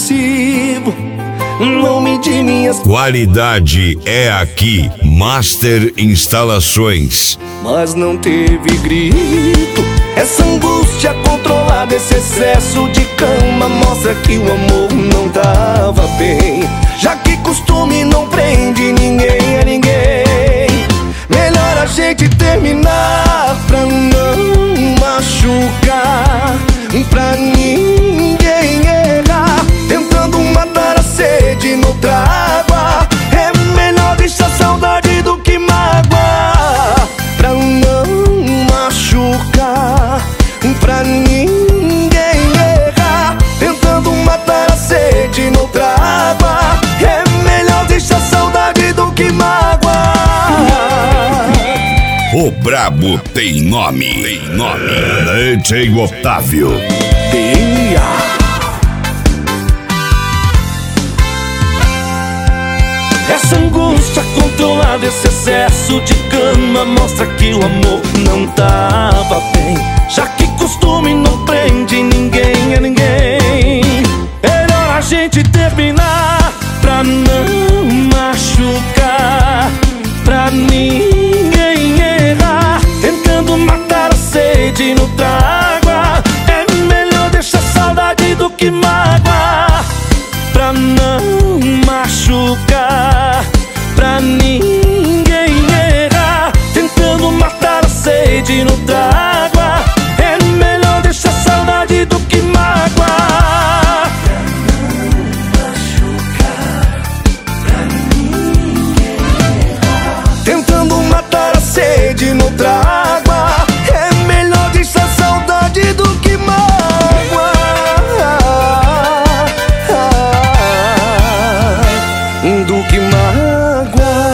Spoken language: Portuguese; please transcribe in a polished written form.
possível. Nome de minhas Qualidade é aqui, Master Instalações. mas não teve grito. Essa angústia controlada, esse excesso de cama mostra que o amor não tava bem. Já que costume não prende ninguém a ninguém, melhor a gente terminar pra não machucar, pra ninguém errar. Tentando matar a sede noutra água, é melhor deixar saudade do que mágoa. Pra não machucar, pra ninguém errar. Tentando matar a sede noutra água, é melhor deixar saudade do que mágoa. O brabo tem nome, DJ Otávio. Essa angústia controlada, esse excesso de cama mostra que o amor não tava bem. Já que costume não prende ninguém a ninguém, melhor a gente terminar pra não machucar, pra ninguém errar. Tentando matar a sede noutra água, é melhor deixar saudade do que mágoa. Pra não machucar, pra ninguém errar. Tentando matar a sede noutra água, é melhor deixar saudade do que mágoa. Tentando matar a sede noutra água, é melhor deixar saudade do que mágoa. Do que mágoa.